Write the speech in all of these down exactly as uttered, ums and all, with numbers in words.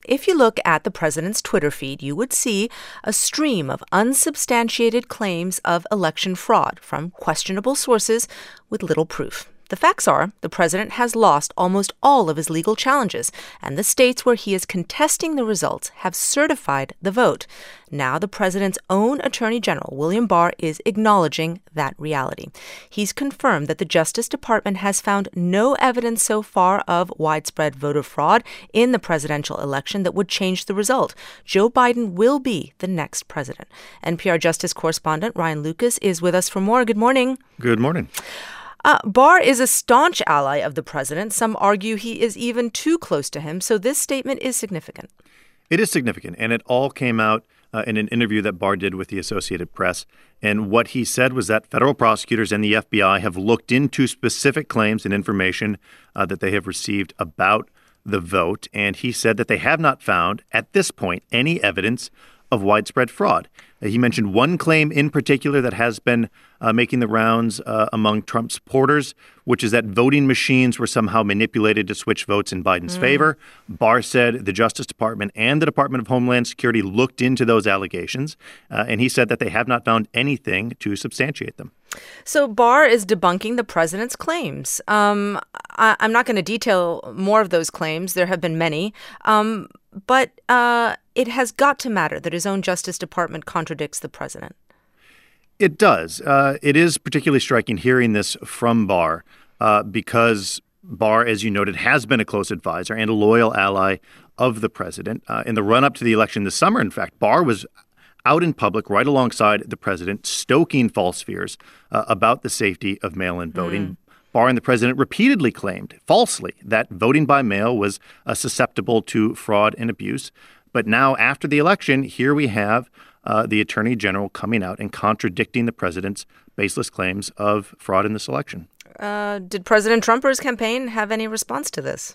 if you look at the president's Twitter feed, you would see a stream of unsubstantiated claims of election fraud from questionable sources with little proof. The facts are the president has lost almost all of his legal challenges, and the states where he is contesting the results have certified the vote. Now the president's own Attorney General, William Barr, is acknowledging that reality. He's confirmed that the Justice Department has found no evidence so far of widespread voter fraud in the presidential election that would change the result. Joe Biden will be the next president. N P R Justice correspondent Ryan Lucas is with us for more. Good morning. Good morning. Uh, Barr is a staunch ally of the president. Some argue he is even too close to him. So this statement is significant. It is significant, and it all came out uh, in an interview that Barr did with the Associated Press. And what he said was that federal prosecutors and the F B I have looked into specific claims and information uh, that they have received about the vote. And he said that they have not found, at this point, any evidence of widespread fraud. Uh, he mentioned one claim in particular that has been uh, making the rounds uh, among Trump supporters, which is that voting machines were somehow manipulated to switch votes in Biden's mm. favor. Barr said the Justice Department and the Department of Homeland Security looked into those allegations, uh, and he said that they have not found anything to substantiate them. So Barr is debunking the president's claims. Um, I, I'm not going to detail more of those claims. There have been many. Um, but uh, it has got to matter that his own Justice Department contradicts the president. It does. Uh, it is particularly striking hearing this from Barr uh, because Barr, as you noted, has been a close advisor and a loyal ally of the president. Uh, in the run-up to the election this summer, in fact, Barr was out in public right alongside the president, stoking false fears uh, about the safety of mail-in voting. Mm. Barr and the president repeatedly claimed, falsely, that voting by mail was uh, susceptible to fraud and abuse. But now, after the election, here we have uh, the Attorney General coming out and contradicting the president's baseless claims of fraud in this election. Uh, did President Trump or his campaign have any response to this?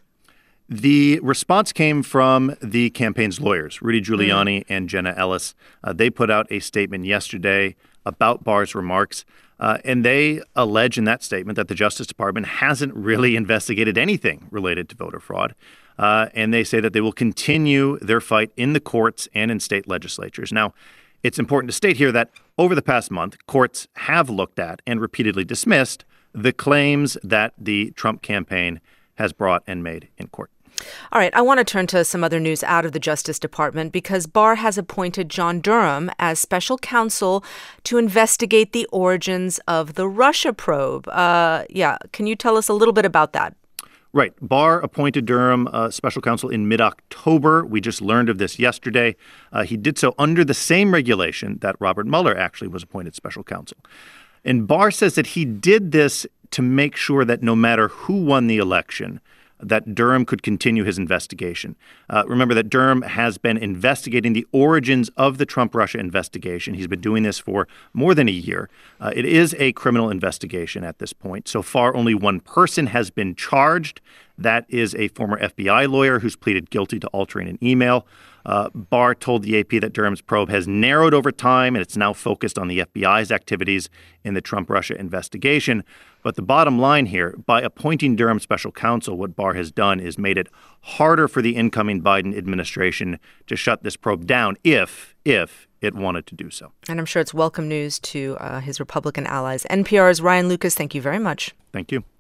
The response came from the campaign's lawyers, Rudy Giuliani mm. and Jenna Ellis. Uh, they put out a statement yesterday about Barr's remarks, uh, and they allege in that statement that the Justice Department hasn't really investigated anything related to voter fraud. Uh, and they say that they will continue their fight in the courts and in state legislatures. Now, it's important to state here that over the past month, courts have looked at and repeatedly dismissed the claims that the Trump campaign has brought and made in court. All right, I want to turn to some other news out of the Justice Department because Barr has appointed John Durham as special counsel to investigate the origins of the Russia probe. Uh, yeah, can you tell us a little bit about that? Right. Barr appointed Durham uh, special counsel in mid-October. We just learned of this yesterday. Uh, he did so under the same regulation that Robert Mueller actually was appointed special counsel. And Barr says that he did this to make sure that no matter who won the election, that Durham could continue his investigation. Uh, remember that Durham has been investigating the origins of the Trump-Russia investigation. He's been doing this for more than a year. Uh, it is a criminal investigation at this point. So far, only one person has been charged. That is a former F B I lawyer who's pleaded guilty to altering an email. Uh, Barr told the A P that Durham's probe has narrowed over time, and it's now focused on the F B I's activities in the Trump-Russia investigation. But the bottom line here, by appointing Durham special counsel, what Barr has done is made it harder for the incoming Biden administration to shut this probe down if, if it wanted to do so. And I'm sure it's welcome news to uh, his Republican allies. N P R's Ryan Lucas, thank you very much. Thank you.